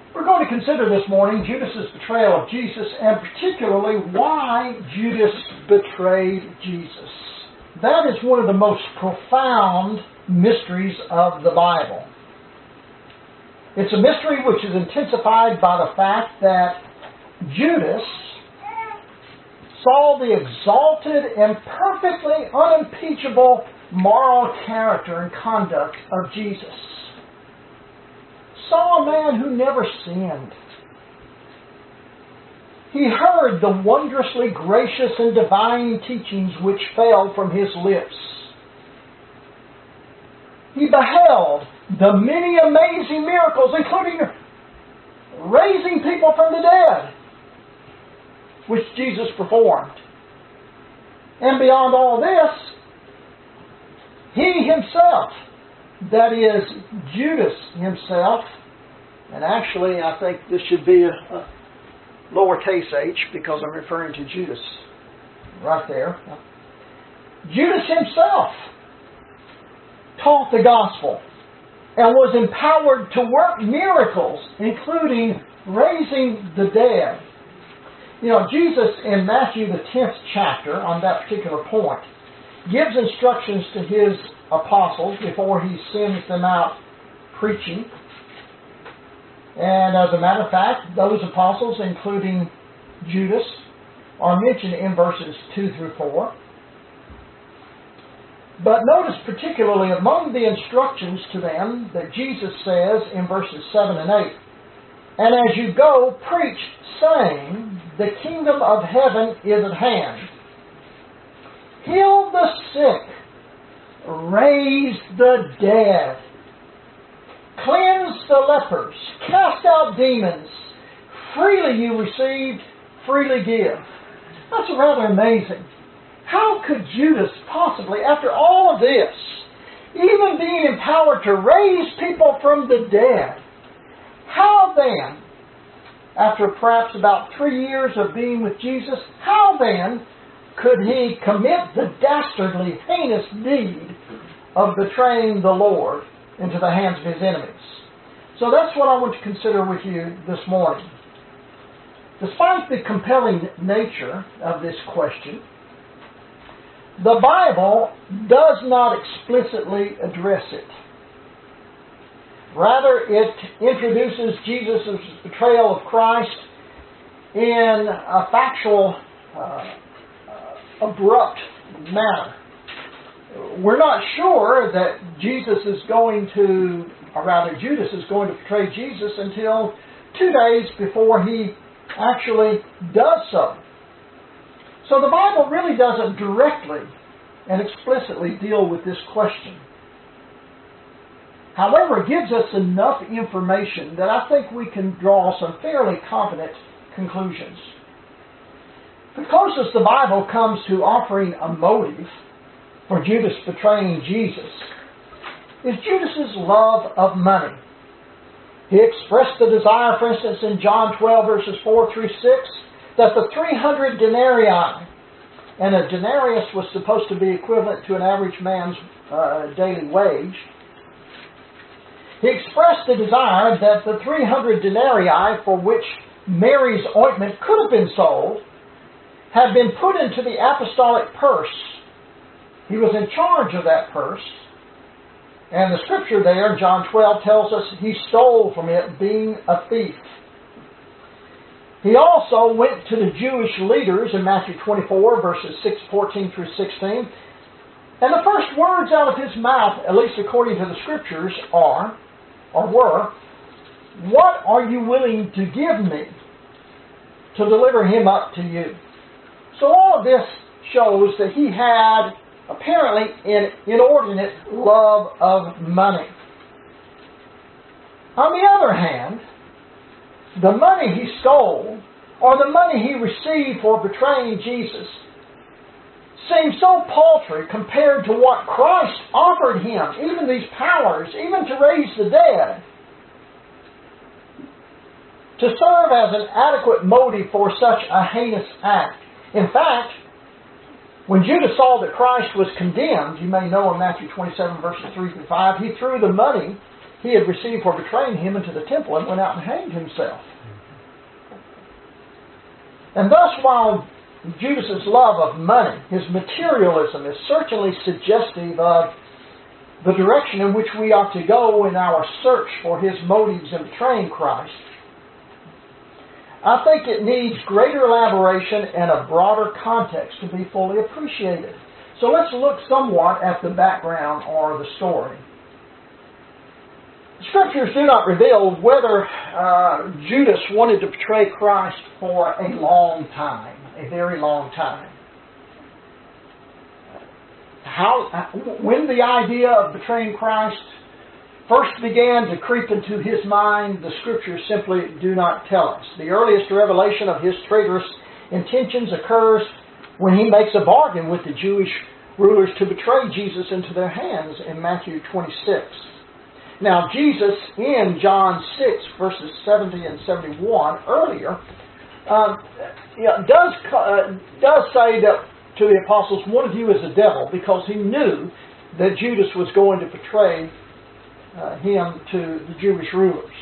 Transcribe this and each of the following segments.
We're going to consider this morning Judas' betrayal of Jesus, and particularly why Judas betrayed Jesus. That is one of the most profound mysteries of the Bible. It's a mystery which is intensified by the fact that Judas saw the exalted and perfectly unimpeachable moral character and conduct of Jesus. Saw a man who never sinned. He heard the wondrously gracious and divine teachings which fell from his lips. He beheld the many amazing miracles, including raising people from the dead, which Jesus performed. And beyond all this, he himself, that is, Judas himself, and actually I think this should be a lowercase h because I'm referring to Judas right there. Judas himself taught the gospel and was empowered to work miracles, including raising the dead. You know, Jesus in Matthew the 10th chapter, on that particular point, gives instructions to his apostles before he sends them out preaching. And as a matter of fact, those apostles, including Judas, are mentioned in verses 2 through 4. But notice particularly among the instructions to them that Jesus says in verses 7 and 8, "And as you go, preach, saying, the kingdom of heaven is at hand. Heal the sick, raise the dead, cleanse the lepers, cast out demons. Freely you received, freely give." That's rather amazing. How could Judas possibly, after all of this, even being empowered to raise people from the dead, how then, after perhaps about 3 years of being with Jesus, how then could he commit the dastardly, heinous deed of betraying the Lord into the hands of his enemies? So that's what I want to consider with you this morning. Despite the compelling nature of this question, the Bible does not explicitly address it. Rather, it introduces Jesus' betrayal of Christ in a factual, abrupt manner. We're not sure that Judas is going to betray Jesus until 2 days before he actually does so. So the Bible really doesn't directly and explicitly deal with this question. However, it gives us enough information that I think we can draw some fairly confident conclusions. The closest the Bible comes to offering a motive for Judas betraying Jesus is Judas's love of money. He expressed the desire, for instance, in John 12, verses 4 through 6, that the 300 denarii, and a denarius was supposed to be equivalent to an average man's daily wage. He expressed the desire that the 300 denarii for which Mary's ointment could have been sold had been put into the apostolic purse. He was in charge of that purse. And the scripture there in John 12 tells us he stole from it, being a thief. He also went to the Jewish leaders in Matthew 24, verses 14 through 16. And the first words out of his mouth, at least according to the scriptures, were, "What are you willing to give me to deliver him up to you?" So all of this shows that he had apparently an inordinate love of money. On the other hand, the money he stole, or the money he received for betraying Jesus, seemed so paltry compared to what Christ offered him, even these powers, even to raise the dead, to serve as an adequate motive for such a heinous act. In fact, when Judas saw that Christ was condemned, you may know in Matthew 27, verses 3 through 5, he threw the money he had received for betraying him into the temple and went out and hanged himself. And thus, while Judas's love of money, his materialism, is certainly suggestive of the direction in which we ought to go in our search for his motives in betraying Christ, I think it needs greater elaboration and a broader context to be fully appreciated. So let's look somewhat at the background or the story. Scriptures do not reveal whether Judas wanted to betray Christ for a long time, a very long time. When the idea of betraying Christ first began to creep into his mind, the Scriptures simply do not tell us. The earliest revelation of his traitorous intentions occurs when he makes a bargain with the Jewish rulers to betray Jesus into their hands in Matthew 26. Now, Jesus, in John 6, verses 70 and 71, earlier, does say that to the apostles, one of you is a devil, because he knew that Judas was going to betray him to the Jewish rulers.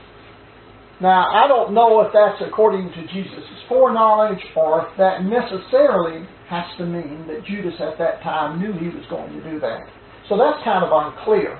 Now, I don't know if that's according to Jesus' foreknowledge, or if that necessarily has to mean that Judas at that time knew he was going to do that. So that's kind of unclear.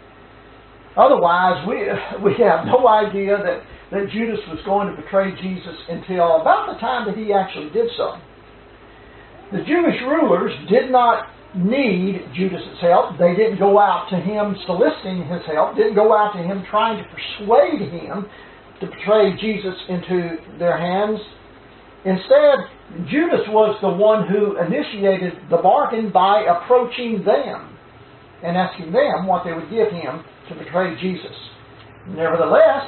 Otherwise, we have no idea that Judas was going to betray Jesus until about the time that he actually did so. The Jewish rulers did not need Judas's help. They didn't go out to him soliciting his help, didn't go out to him trying to persuade him to betray Jesus into their hands. Instead, Judas was the one who initiated the bargain by approaching them and asking them what they would give him to betray Jesus. Nevertheless,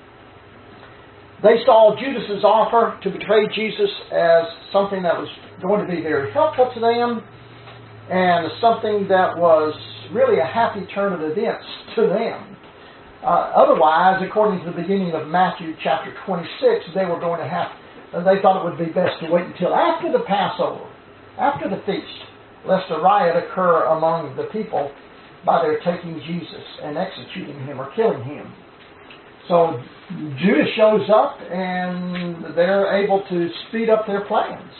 they saw Judas's offer to betray Jesus as something that was going to be very helpful to them, and something that was really a happy turn of events to them. Otherwise, according to the beginning of Matthew chapter 26, they thought it would be best to wait until after the Passover, after the feast, lest a riot occur among the people by their taking Jesus and executing him or killing him. So Judas shows up, and they're able to speed up their plans.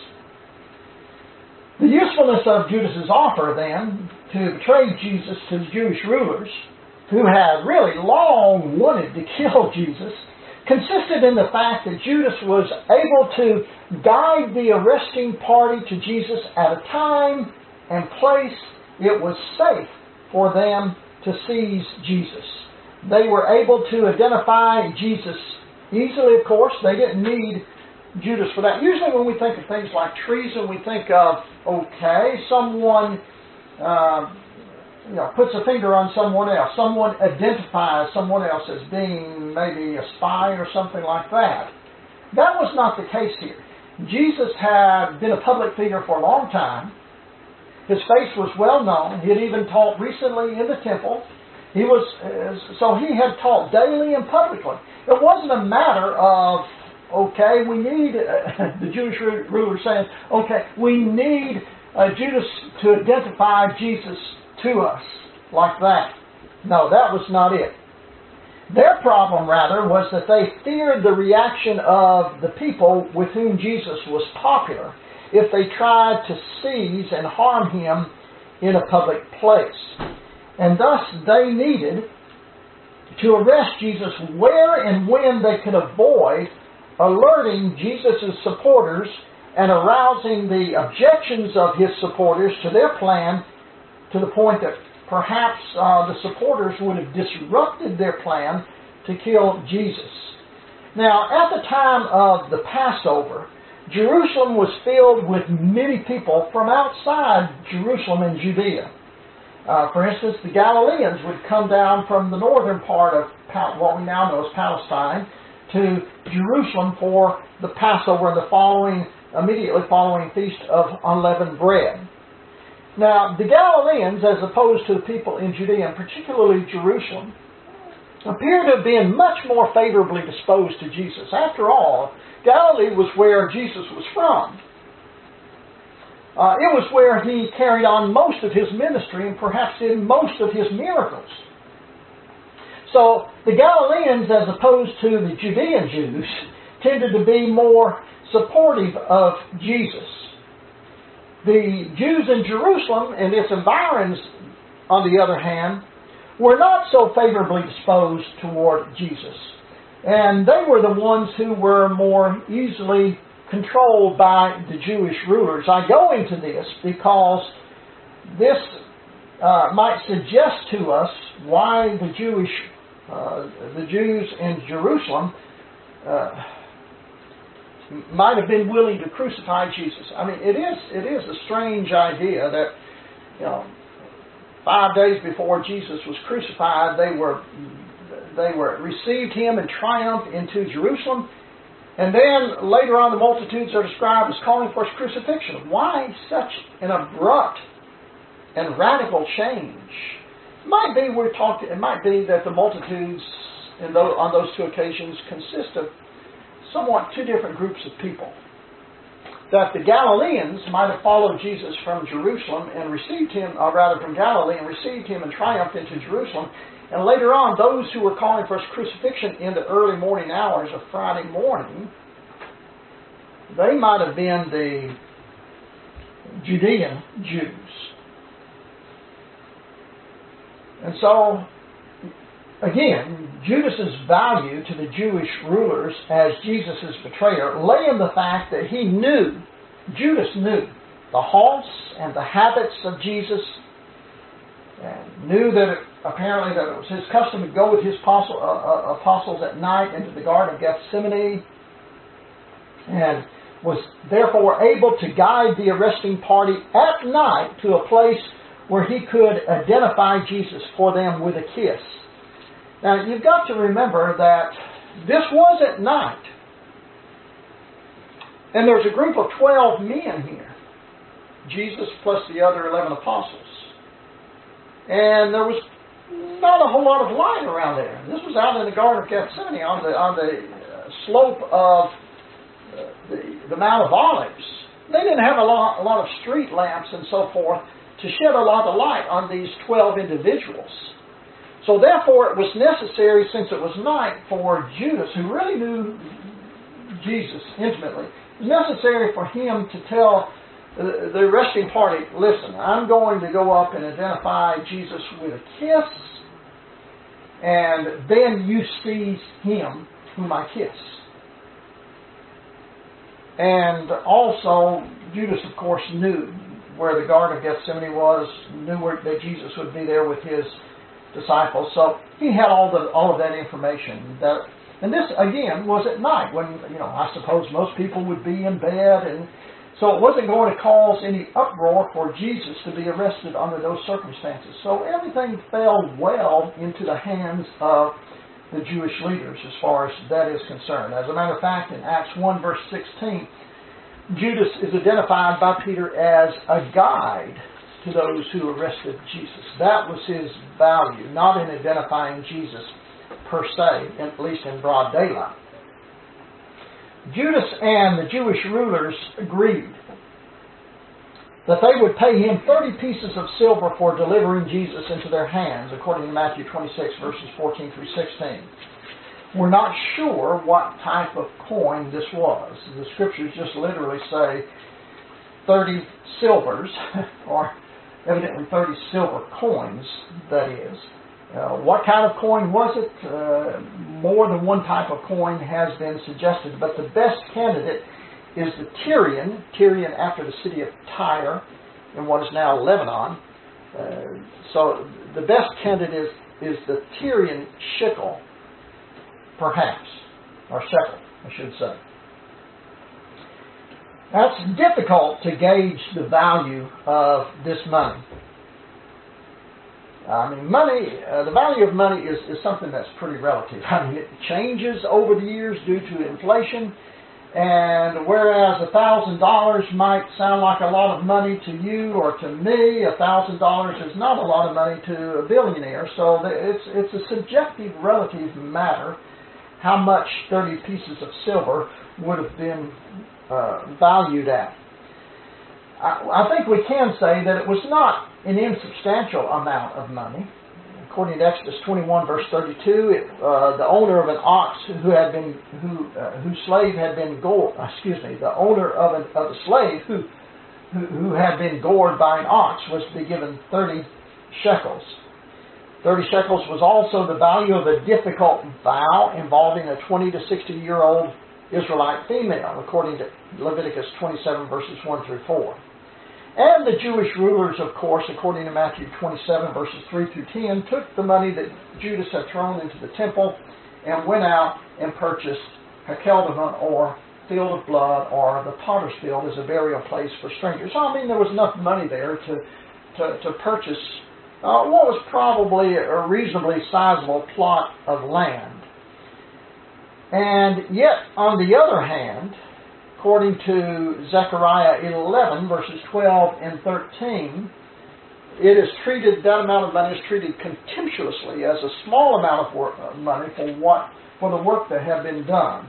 The usefulness of Judas's offer, then, to betray Jesus to the Jewish rulers, who had really long wanted to kill Jesus, consisted in the fact that Judas was able to guide the arresting party to Jesus at a time and place it was safe for them to seize Jesus. They were able to identify Jesus easily, of course. They didn't need Judas for that. Usually when we think of things like treason, we think of, someone puts a finger on someone else. Someone identifies someone else as being maybe a spy or something like that. That was not the case here. Jesus had been a public figure for a long time. His face was well known. He had even taught recently in the temple. He had taught daily and publicly. It wasn't a matter of, we need, the Jewish ruler saying, we need Judas to identify Jesus to us like that. No, that was not it. Their problem, rather, was that they feared the reaction of the people with whom Jesus was popular if they tried to seize and harm him in a public place. And thus they needed to arrest Jesus where and when they could avoid alerting Jesus' supporters and arousing the objections of his supporters to their plan, to the point that perhaps the supporters would have disrupted their plan to kill Jesus. Now, at the time of the Passover, Jerusalem was filled with many people from outside Jerusalem and Judea. For instance, the Galileans would come down from the northern part of what we now know as Palestine to Jerusalem for the Passover and the immediately following Feast of Unleavened Bread. Now, the Galileans, as opposed to the people in Judea, and particularly Jerusalem, appear to have been much more favorably disposed to Jesus. After all, Galilee was where Jesus was from. It was where he carried on most of his ministry and perhaps did most of his miracles. So the Galileans, as opposed to the Judean Jews, tended to be more supportive of Jesus. The Jews in Jerusalem and its environs, on the other hand, were not so favorably disposed toward Jesus. And they were the ones who were more easily controlled by the Jewish rulers. I go into this because this might suggest to us why the Jews in Jerusalem might have been willing to crucify Jesus. I mean, it is a strange idea that 5 days before Jesus was crucified, they received him in triumph into Jerusalem, and then later on the multitudes are described as calling for his crucifixion. Why such an abrupt and radical change? It might be that the multitudes on those two occasions consist of somewhat two different groups of people. That the Galileans might have followed Jesus from Jerusalem and received him, or rather from Galilee, and received him in triumph into Jerusalem. And later on, those who were calling for his crucifixion in the early morning hours of Friday morning, they might have been the Judean Jews. And so, again, Judas's value to the Jewish rulers as Jesus' betrayer lay in the fact that Judas knew the haunts and the habits of Jesus, and knew that apparently that it was his custom to go with his apostles at night into the Garden of Gethsemane, and was therefore able to guide the arresting party at night to a place where he could identify Jesus for them with a kiss. Now, you've got to remember that this was at night. And there's a group of 12 men here. Jesus plus the other 11 apostles. And there was not a whole lot of light around there. This was out in the Garden of Gethsemane on the slope of the Mount of Olives. They didn't have a lot of street lamps and so forth to shed a lot of light on these 12 individuals. So therefore it was necessary, since it was night, for Judas, who really knew Jesus intimately, it was necessary for him to tell the arresting party, listen, I'm going to go up and identify Jesus with a kiss, and then you seize him whom I kiss. And also, Judas, of course, knew where the Garden of Gethsemane was, knew that Jesus would be there with his disciples. So he had all of that information. And this, again, was at night when, I suppose most people would be in bed, and so it wasn't going to cause any uproar for Jesus to be arrested under those circumstances. So everything fell well into the hands of the Jewish leaders as far as that is concerned. As a matter of fact, in Acts 1 verse 16, Judas is identified by Peter as a guide to those who arrested Jesus. That was his value, not in identifying Jesus per se, at least in broad daylight. Judas and the Jewish rulers agreed that they would pay him 30 pieces of silver for delivering Jesus into their hands, according to Matthew 26, verses 14 through 16. We're not sure what type of coin this was. The scriptures just literally say 30 silvers, or evidently 30 silver coins, that is. What kind of coin was it? More than one type of coin has been suggested, but the best candidate is the Tyrian after the city of Tyre in what is now Lebanon. So the best candidate is the Tyrian shekel, perhaps, or shekel, I should say. Now, it's difficult to gauge the value of this money. I mean, the value of money is something that's pretty relative. I mean, it changes over the years due to inflation, and whereas $1,000 might sound like a lot of money to you or to me, $1,000 is not a lot of money to a billionaire. So it's a subjective, relative matter how much 30 pieces of silver would have been valued at. I think we can say that it was not an insubstantial amount of money. according to Exodus 21, verse 32, the owner of an ox whose slave had been gored. The owner of a slave who had been gored by an ox was to be given 30 shekels. 30 shekels was also the value of a difficult vow involving a 20 to 60-year-old Israelite female, according to Leviticus 27, verses 1 through 4. And the Jewish rulers, of course, according to Matthew 27, verses 3 through 10, took the money that Judas had thrown into the temple and went out and purchased Hakeldama, or field of blood, or the potter's field, as a burial place for strangers. So, I mean, there was enough money there to purchase what was probably a reasonably sizable plot of land. And yet, on the other hand, according to Zechariah 11, verses 12 and 13, that amount of money is treated contemptuously as a small amount of money for the work that had been done.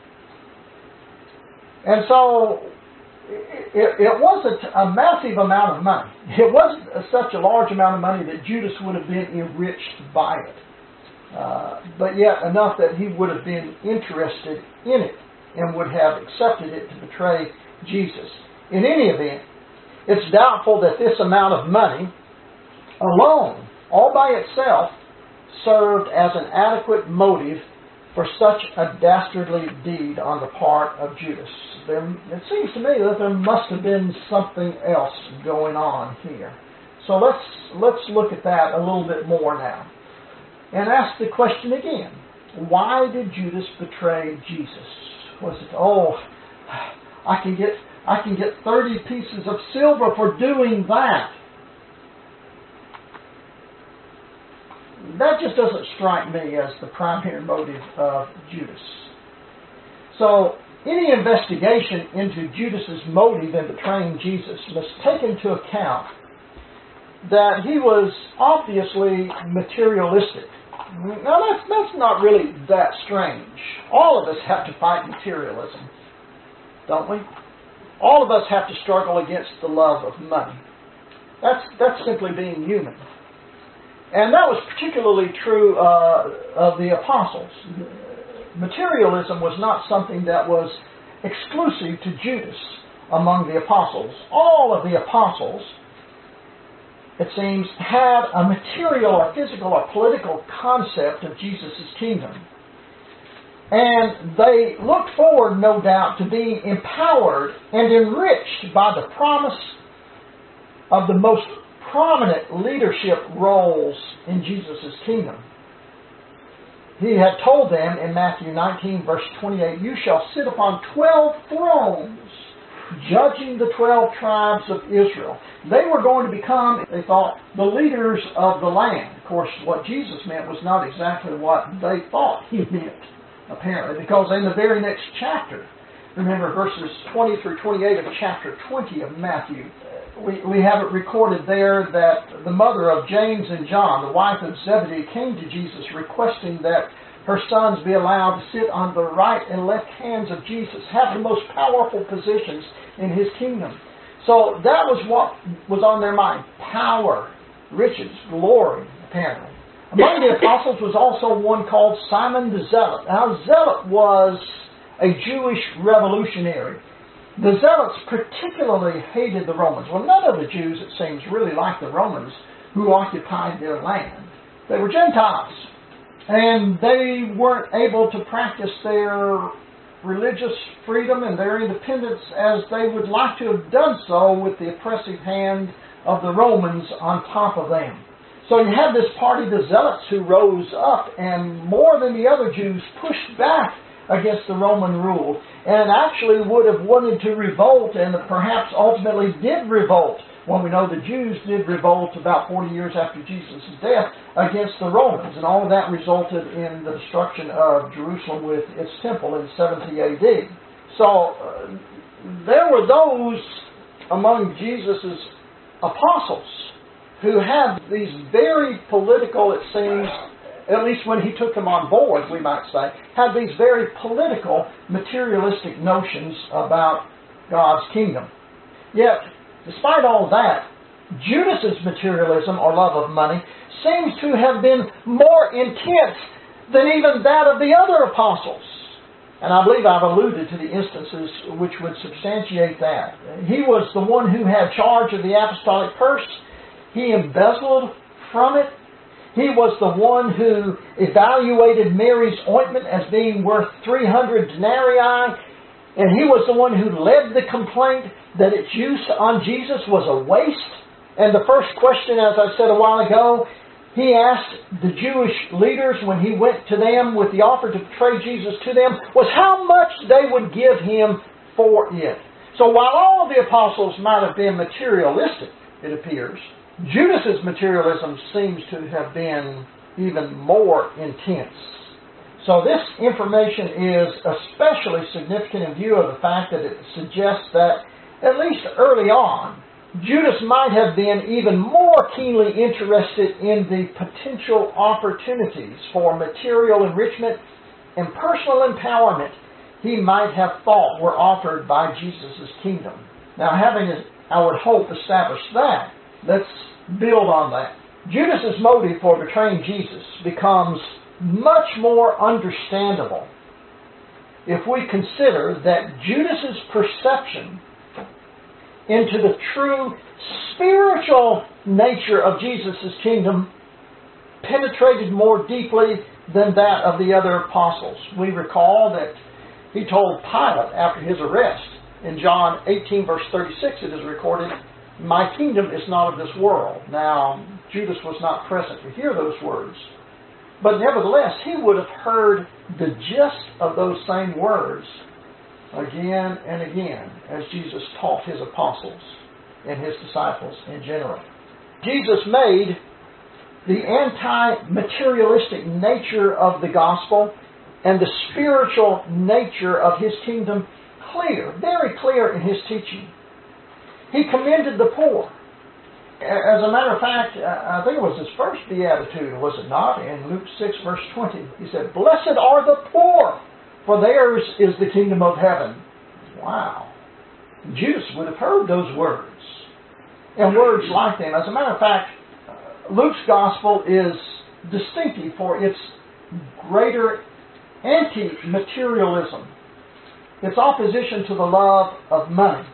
And so, it wasn't a massive amount of money. It wasn't such a large amount of money that Judas would have been enriched by it. But yet enough that he would have been interested in it and would have accepted it to betray Jesus. In any event, it's doubtful that this amount of money alone, all by itself, served as an adequate motive for such a dastardly deed on the part of Judas. It seems to me that there must have been something else going on here. So let's look at that a little bit more now. And ask the question again. Why did Judas betray Jesus? Was it, I can get 30 pieces of silver for doing that? That just doesn't strike me as the primary motive of Judas. So, any investigation into Judas's motive in betraying Jesus must take into account that he was obviously materialistic. Now, that's not really that strange. All of us have to fight materialism, don't we? All of us have to struggle against the love of money. That's simply being human. And that was particularly true of the apostles. Materialism was not something that was exclusive to Judas among the apostles. All of the apostles, it seems, had a material or physical or political concept of Jesus' kingdom. And they looked forward, no doubt, to being empowered and enriched by the promise of the most prominent leadership roles in Jesus' kingdom. He had told them in Matthew 19, verse 28, "You shall sit upon 12 thrones, judging the 12 tribes of Israel." They were going to become, they thought, the leaders of the land. Of course, what Jesus meant was not exactly what they thought he meant, apparently, because in the very next chapter, remember verses 20 through 28 of chapter 20 of Matthew, we have it recorded there that the mother of James and John, the wife of Zebedee, came to Jesus requesting that her sons be allowed to sit on the right and left hands of Jesus, have the most powerful positions in his kingdom. So that was what was on their mind. Power, riches, glory, apparently. Among the apostles was also one called Simon the Zealot. Now, Zealot was a Jewish revolutionary. The Zealots particularly hated the Romans. Well, none of the Jews, it seems, really liked the Romans who occupied their land. They were Gentiles, and they weren't able to practice their religious freedom and their independence as they would like to have done so with the oppressive hand of the Romans on top of them. So you had this party, the Zealots, who rose up and more than the other Jews pushed back against the Roman rule, and actually would have wanted to revolt, and perhaps ultimately did revolt. Well, we know the Jews did revolt about 40 years after Jesus' death against the Romans, and all of that resulted in the destruction of Jerusalem with its temple in 70 AD. So there were those among Jesus' apostles who had these very political, it seems, at least when he took them on board, we might say, had these very political, materialistic notions about God's kingdom. Yet, despite all that, Judas's materialism or love of money seems to have been more intense than even that of the other apostles. And I believe I've alluded to the instances which would substantiate that. He was the one who had charge of the apostolic purse. He embezzled from it. He was the one who evaluated Mary's ointment as being worth 300 denarii. And he was the one who led the complaint that its use on Jesus was a waste. And the first question, as I said a while ago, he asked the Jewish leaders when he went to them with the offer to betray Jesus to them, was how much they would give him for it. So while all the apostles might have been materialistic, it appears, Judas's materialism seems to have been even more intense. So this information is especially significant in view of the fact that it suggests that, at least early on, Judas might have been even more keenly interested in the potential opportunities for material enrichment and personal empowerment he might have thought were offered by Jesus' kingdom. Now, having, I would hope, established that, let's build on that. Judas's motive for betraying Jesus becomes much more understandable if we consider that Judas's perception into the true spiritual nature of Jesus' kingdom penetrated more deeply than that of the other apostles. We recall that he told Pilate after his arrest, in John 18 verse 36 it is recorded, "My kingdom is not of this world." Now, Judas was not present to hear those words, but nevertheless he would have heard the gist of those same words again and again as Jesus taught his apostles and his disciples in general. Jesus made the anti-materialistic nature of the gospel and the spiritual nature of his kingdom clear, very clear in his teaching. He commended the poor. As a matter of fact, I think it was his first beatitude, was it not? In Luke 6 verse 20, he said, "Blessed are the poor, for theirs is the kingdom of heaven." Wow. Judas would have heard those words. And words like them. As a matter of fact, Luke's gospel is distinctive for its greater anti-materialism, its opposition to the love of money.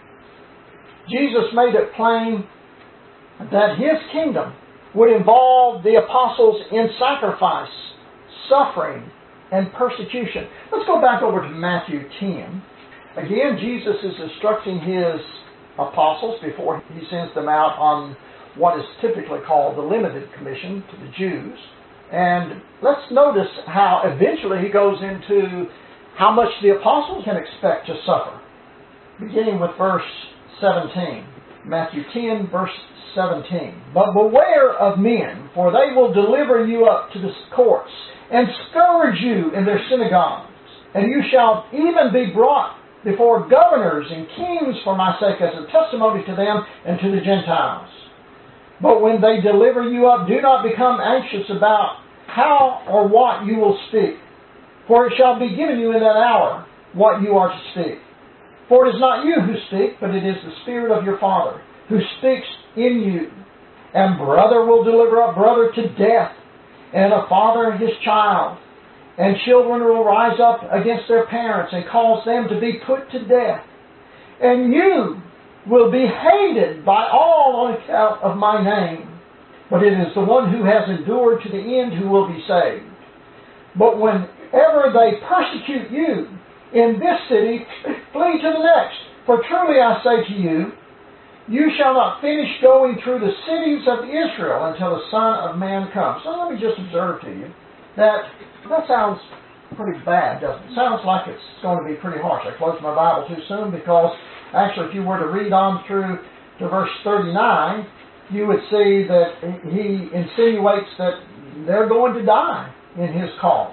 Jesus made it plain that his kingdom would involve the apostles in sacrifice, suffering, and persecution. Let's go back over to Matthew 10. Again, Jesus is instructing his apostles before he sends them out on what is typically called the limited commission to the Jews. And let's notice how eventually he goes into how much the apostles can expect to suffer. Beginning with verse 17. Matthew 10, verse 17. "But beware of men, for they will deliver you up to the courts, and scourge you in their synagogues. And you shall even be brought before governors and kings for my sake as a testimony to them and to the Gentiles. But when they deliver you up, do not become anxious about how or what you will speak. For it shall be given you in that hour what you are to speak. For it is not you who speak, but it is the Spirit of your Father who speaks in you. And brother will deliver up brother to death, and a father his child. And children will rise up against their parents and cause them to be put to death. And you will be hated by all on account of my name. But it is the one who has endured to the end who will be saved. But whenever they persecute you in this city, flee to the next. For truly I say to you, you shall not finish going through the cities of Israel until the Son of Man comes." So let me just observe to you that sounds pretty bad, doesn't it? Sounds like it's going to be pretty harsh. I closed my Bible too soon because actually if you were to read on through to verse 39, you would see that he insinuates that they're going to die in his cause.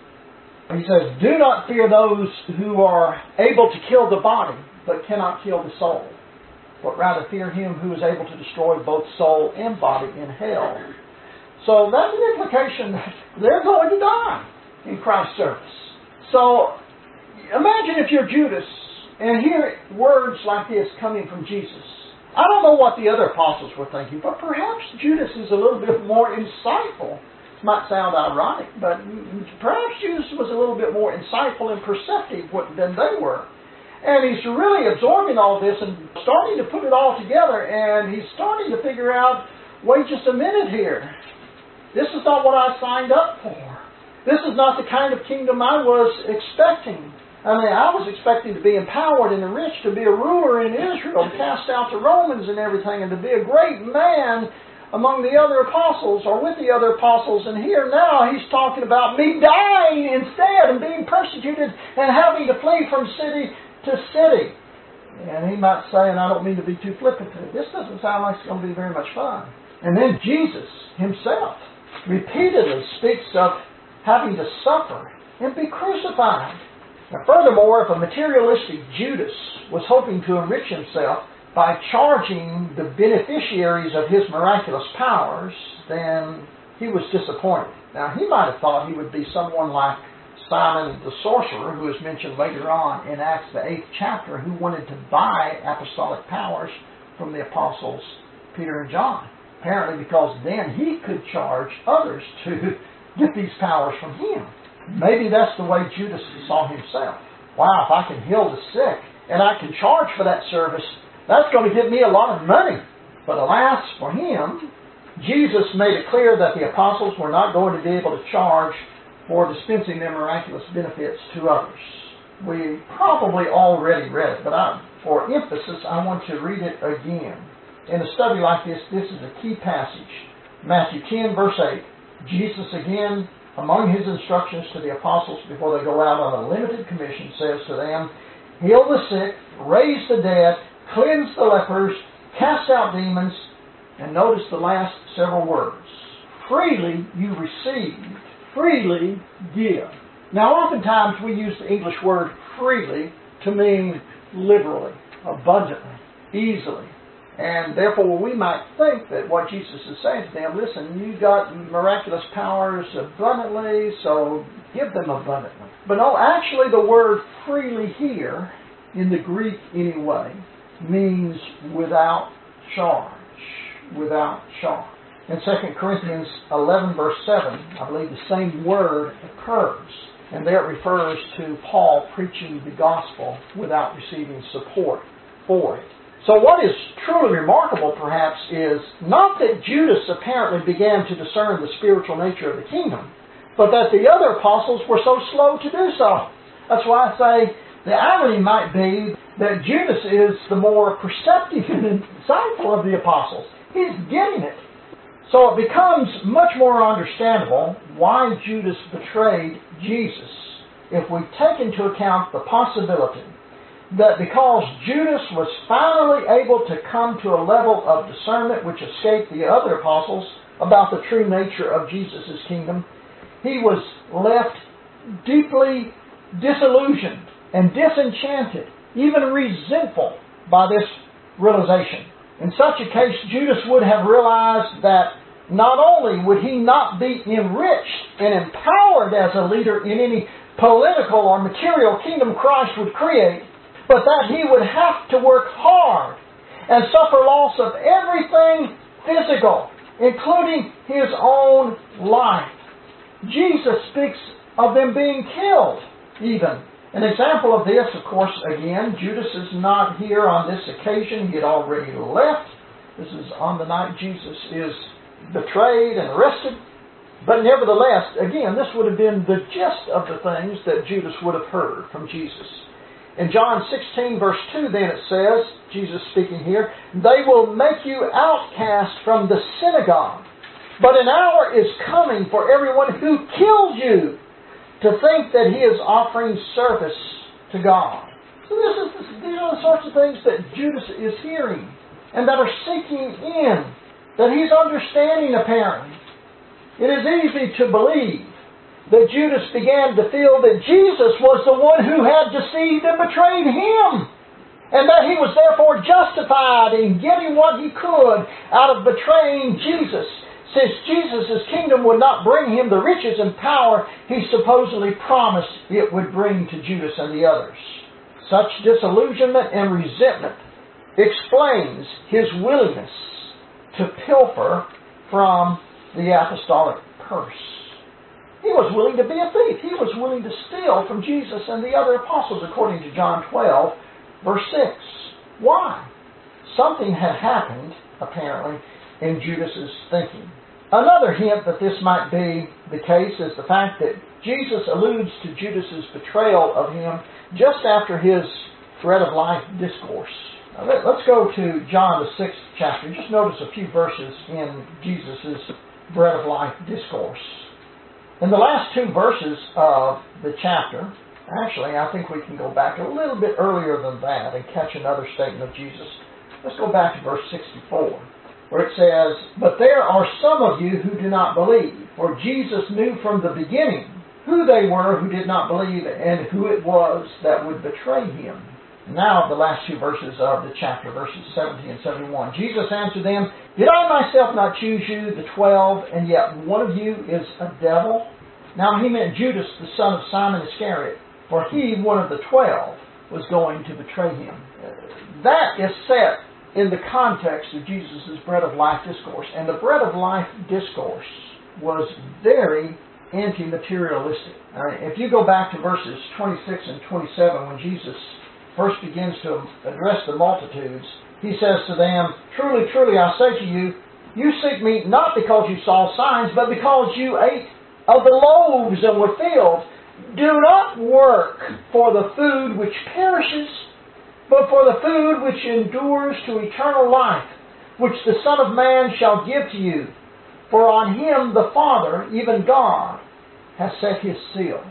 He says, "Do not fear those who are able to kill the body, but cannot kill the soul. But rather fear him who is able to destroy both soul and body in hell." So that's an implication that they're going to die in Christ's service. So imagine if you're Judas and hear words like this coming from Jesus. I don't know what the other apostles were thinking, but perhaps Judas is a little bit more insightful. It might sound ironic, but perhaps Judas was a little bit more insightful and perceptive than they were. And he's really absorbing all this and starting to put it all together, and he's starting to figure out, wait just a minute here. This is not what I signed up for. This is not the kind of kingdom I was expecting. I mean, I was expecting to be empowered and enriched, to be a ruler in Israel, to cast out the Romans and everything, and to be a great man among the other apostles, or with the other apostles. And here now he's talking about me dying instead, and being persecuted, and having to flee from city to city. And he might say, and I don't mean to be too flippant, this doesn't sound like it's going to be very much fun. And then Jesus himself repeatedly speaks of having to suffer and be crucified. Now, furthermore, if a materialistic Judas was hoping to enrich himself by charging the beneficiaries of his miraculous powers, then he was disappointed. Now, he might have thought he would be someone like Simon the sorcerer, who is mentioned later on in Acts the 8th chapter, who wanted to buy apostolic powers from the apostles Peter and John. Apparently because then he could charge others to get these powers from him. Maybe that's the way Judas saw himself. Wow, if I can heal the sick and I can charge for that service, that's going to give me a lot of money. But alas for him, Jesus made it clear that the apostles were not going to be able to charge for dispensing their miraculous benefits to others. We probably already read it, but for emphasis, I want to read it again. In a study like this, this is a key passage. Matthew 10, verse 8. Jesus again, among his instructions to the apostles before they go out on a limited commission, says to them, heal the sick, raise the dead, cleanse the lepers, cast out demons, and notice the last several words. Freely you received, freely give. Now oftentimes we use the English word freely to mean liberally, abundantly, easily. And therefore we might think that what Jesus is saying to them, listen, you got miraculous powers abundantly, so give them abundantly. But no, actually the word freely here, in the Greek anyway, means without charge. Without charge. In 2 Corinthians 11 verse 7, I believe the same word occurs. And there it refers to Paul preaching the gospel without receiving support for it. So what is truly remarkable, perhaps, is not that Judas apparently began to discern the spiritual nature of the kingdom, but that the other apostles were so slow to do so. That's why I say the irony might be that Judas is the more perceptive and insightful of the apostles. He's getting it. So it becomes much more understandable why Judas betrayed Jesus if we take into account the possibility that because Judas was finally able to come to a level of discernment which escaped the other apostles about the true nature of Jesus' kingdom, he was left deeply disillusioned and disenchanted, even resentful by this realization. In such a case, Judas would have realized that not only would he not be enriched and empowered as a leader in any political or material kingdom Christ would create, but that he would have to work hard and suffer loss of everything physical, including his own life. Jesus speaks of them being killed, even. An example of this, of course, again, Judas is not here on this occasion. He had already left. This is on the night Jesus is betrayed and arrested. But nevertheless, again, this would have been the gist of the things that Judas would have heard from Jesus. In John 16, verse 2, then it says, Jesus speaking here, they will make you outcast from the synagogue. But an hour is coming for everyone who killed you to think that he is offering service to God. So these are the sorts of things that Judas is hearing and that are sinking in, that he's understanding apparently. It is easy to believe that Judas began to feel that Jesus was the one who had deceived and betrayed him, and that he was therefore justified in getting what he could out of betraying Jesus, since Jesus' kingdom would not bring him the riches and power he supposedly promised it would bring to Judas and the others. Such disillusionment and resentment explains his willingness to pilfer from the apostolic purse. He was willing to be a thief. He was willing to steal from Jesus and the other apostles, according to John 12, verse 6. Why? Something had happened, apparently, in Judas's thinking. Another hint that this might be the case is the fact that Jesus alludes to Judas's betrayal of him just after his bread of life discourse. Now let's go to John the 6th chapter. Just notice a few verses in Jesus' bread of life discourse. In the last two verses of the chapter, actually, I think we can go back a little bit earlier than that and catch another statement of Jesus. Let's go back to verse 64, where it says, "But there are some of you who do not believe, for Jesus knew from the beginning who they were who did not believe and who it was that would betray him." Now the last two verses of the chapter, verses 70 and 71. Jesus answered them, "Did I myself not choose you, the 12, and yet one of you is a devil?" Now he meant Judas, the son of Simon Iscariot, for he, one of the 12, was going to betray him. That is set in the context of Jesus' bread of life discourse. And the bread of life discourse was very anti-materialistic. If you go back to verses 26 and 27, when Jesus first begins to address the multitudes, he says to them, "Truly, truly, I say to you, you seek me not because you saw signs, but because you ate of the loaves and were filled. Do not work for the food which perishes, but for the food which endures to eternal life, which the Son of Man shall give to you. For on him the Father, even God, has set his seal.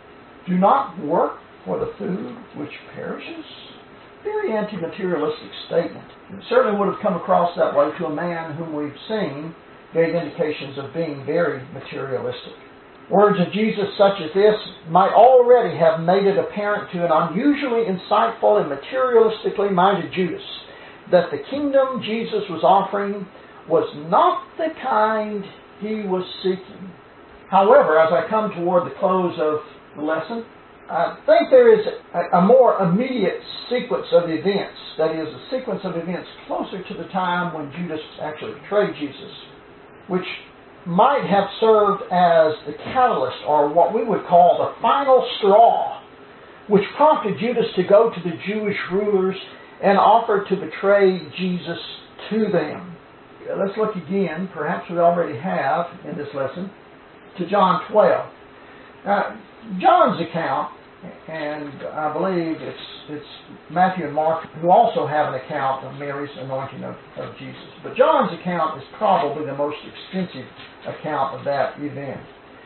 Do not work for the food which perishes." Very anti-materialistic statement. It certainly would have come across that way to a man whom we've seen gave indications of being very materialistic. Words of Jesus such as this might already have made it apparent to an unusually insightful and materialistically minded Judas that the kingdom Jesus was offering was not the kind he was seeking. However, as I come toward the close of the lesson, I think there is a more immediate sequence of events, that is, a sequence of events closer to the time when Judas actually betrayed Jesus, which might have served as the catalyst, or what we would call the final straw, which prompted Judas to go to the Jewish rulers and offer to betray Jesus to them. Let's look again, perhaps we already have in this lesson, to John 12. John's account, and I believe it's Matthew and Mark who also have an account of Mary's anointing of Jesus. But John's account is probably the most extensive account of that event.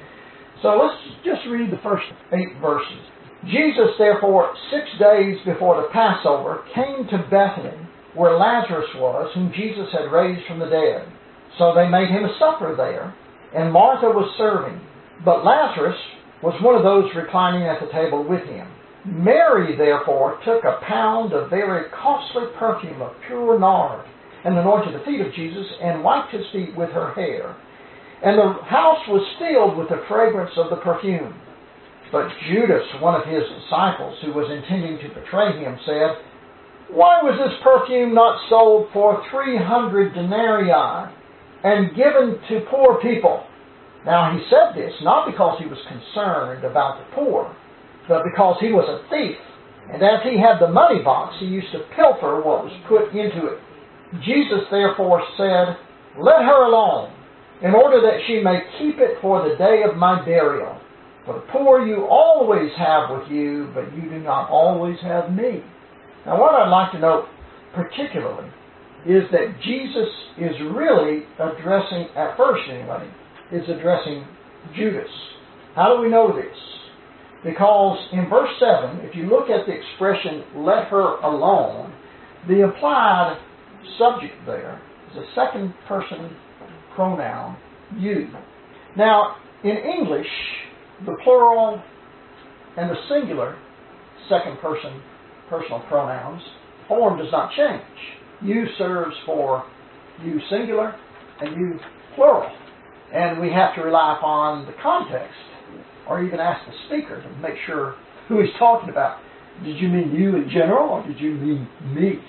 So let's just read the first 8 verses. "Jesus, therefore, 6 days before the Passover, came to Bethany, where Lazarus was, whom Jesus had raised from the dead. So they made him a supper there, and Martha was serving. But Lazarus was one of those reclining at the table with him. Mary, therefore, took a pound of very costly perfume of pure nard, and anointed the feet of Jesus, and wiped his feet with her hair. And the house was filled with the fragrance of the perfume. But Judas, one of his disciples, who was intending to betray him, said, 'Why was this perfume not sold for 300 denarii and given to poor people?' Now he said this not because he was concerned about the poor, but because he was a thief, and as he had the money box, he used to pilfer what was put into it. Jesus therefore said, 'Let her alone, in order that she may keep it for the day of my burial. For the poor you always have with you, but you do not always have me.'" Now what I'd like to note particularly is that Jesus is really addressing, at first anyway, is addressing Judas. How do we know this? Because in verse 7, if you look at the expression, "let her alone," the implied subject there is a second person pronoun, you. Now, in English, the plural and the singular second person personal pronouns form does not change. You serves for you singular and you plural. And we have to rely upon the context, or even ask the speaker to make sure who he's talking about. Did you mean you in general, or did you mean me?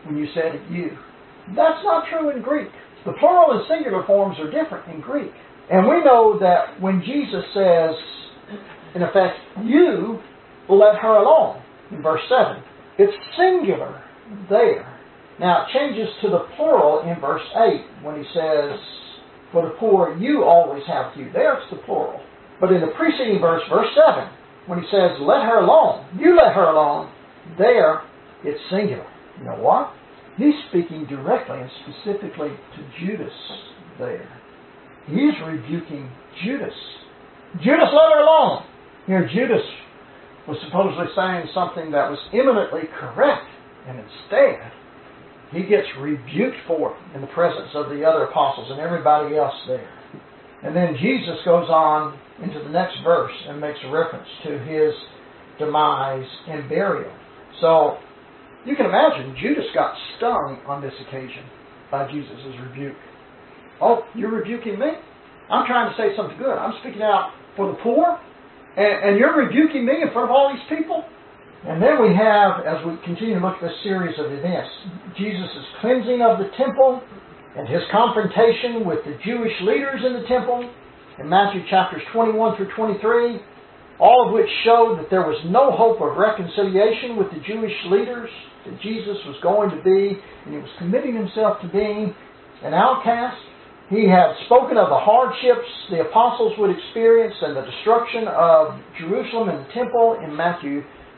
when you said you. That's not true in Greek. The plural and singular forms are different in Greek. And we know that when Jesus says, in effect, you let her alone, in verse 7, it's singular there. Now it changes to the plural in verse 8 when he says, for the poor you always have with you. There it's the plural. But in the preceding verse, verse 7, when he says, let her alone, you let her alone, there it's singular. You know what? He's speaking directly and specifically to Judas there. He's rebuking Judas. Judas, let her alone. Here Judas was supposedly saying something that was eminently correct, and instead he gets rebuked for it in the presence of the other apostles and everybody else there. And then Jesus goes on into the next verse and makes a reference to his demise and burial. So you can imagine Judas got stung on this occasion by Jesus' rebuke. Oh, you're rebuking me? I'm trying to say something good. I'm speaking out for the poor, and you're rebuking me in front of all these people? And then we have, as we continue to look at this series of events, Jesus' cleansing of the temple and his confrontation with the Jewish leaders in the temple in Matthew chapters 21 through 23, all of which showed that there was no hope of reconciliation with the Jewish leaders, that Jesus was going to be, and he was committing himself to being an outcast. He had spoken of the hardships the apostles would experience and the destruction of Jerusalem and the temple in Matthew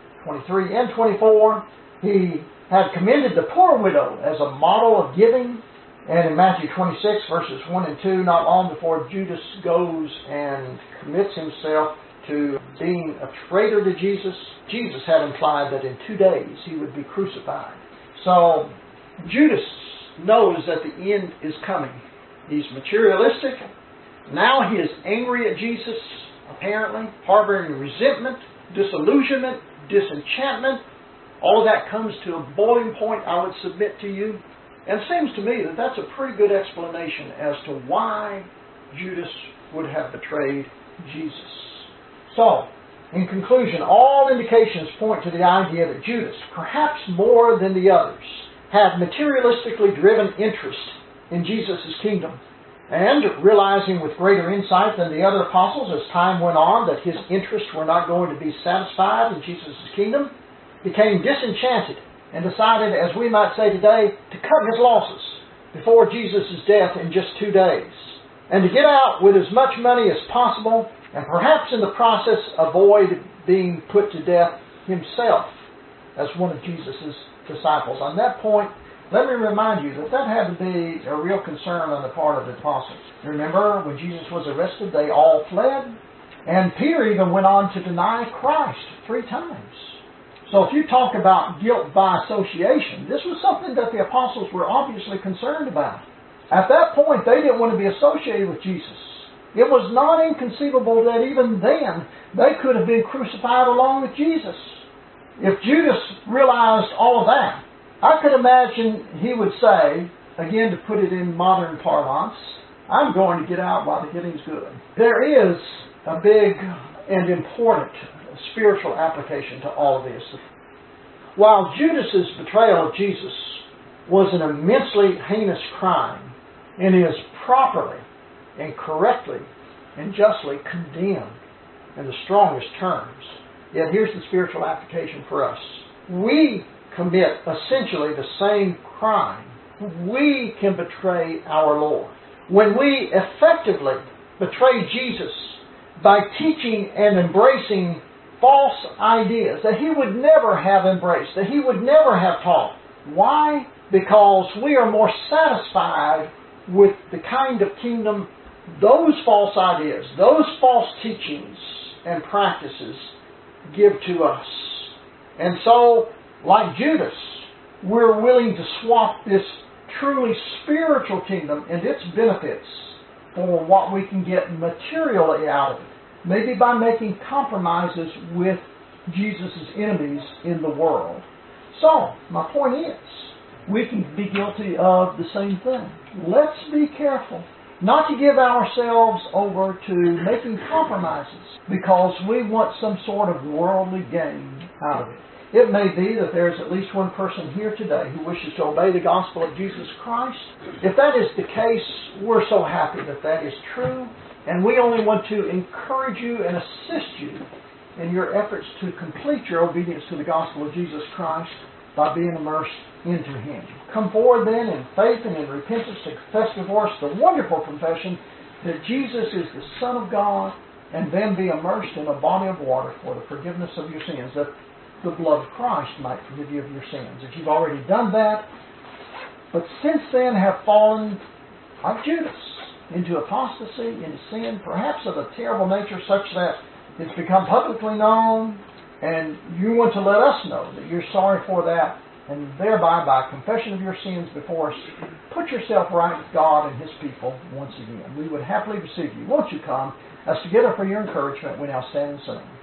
23 and 24. He had commended the poor widow as a model of giving. And in Matthew 26, verses 1 and 2, not long before Judas goes and commits himself to being a traitor to Jesus, Jesus had implied that in 2 days he would be crucified. So Judas knows that the end is coming. He's materialistic. Now he is angry at Jesus, apparently, harboring resentment, disillusionment, disenchantment. All of that comes to a boiling point, I would submit to you. And it seems to me that that's a pretty good explanation as to why Judas would have betrayed Jesus. So, in conclusion, all indications point to the idea that Judas, perhaps more than the others, had materialistically driven interest in Jesus' kingdom, and realizing with greater insight than the other apostles as time went on that his interests were not going to be satisfied in Jesus' kingdom, became disenchanted and decided, as we might say today, to cut his losses before Jesus' death in just 2 days, and to get out with as much money as possible, and perhaps in the process avoid being put to death himself as one of Jesus' disciples. On that point, let me remind you that that had to be a real concern on the part of the apostles. Remember, when Jesus was arrested, they all fled, and Peter even went on to deny Christ 3 times. So if you talk about guilt by association, this was something that the apostles were obviously concerned about. At that point, they didn't want to be associated with Jesus. It was not inconceivable that even then they could have been crucified along with Jesus. If Judas realized all of that, I could imagine he would say, again to put it in modern parlance, I'm going to get out while the getting's good. There is a big and important spiritual application to all of this. While Judas' betrayal of Jesus was an immensely heinous crime and is properly and correctly and justly condemned in the strongest terms, yet here's the spiritual application for us. We commit essentially the same crime. We can betray our Lord. When we effectively betray Jesus by teaching and embracing false ideas that he would never have embraced, that he would never have taught. Why? Because we are more satisfied with the kind of kingdom those false ideas, those false teachings and practices give to us. And so, like Judas, we're willing to swap this truly spiritual kingdom and its benefits for what we can get materially out of it. Maybe by making compromises with Jesus' enemies in the world. So, my point is, we can be guilty of the same thing. Let's be careful not to give ourselves over to making compromises because we want some sort of worldly gain out of it. It may be that there's at least one person here today who wishes to obey the gospel of Jesus Christ. If that is the case, we're so happy that that is true, and we only want to encourage you and assist you in your efforts to complete your obedience to the gospel of Jesus Christ by being immersed into Him. Come forward then in faith and in repentance to confess before us the wonderful confession that Jesus is the Son of God, and then be immersed in a body of water for the forgiveness of your sins, that the blood of Christ might forgive you of your sins. If you've already done that, but since then have fallen, like Judas, into apostasy, into sin, perhaps of a terrible nature such that it's become publicly known, and you want to let us know that you're sorry for that, and thereby, by confession of your sins before us, put yourself right with God and His people once again. We would happily receive you. Won't you come? As together for your encouragement, we now stand and sing.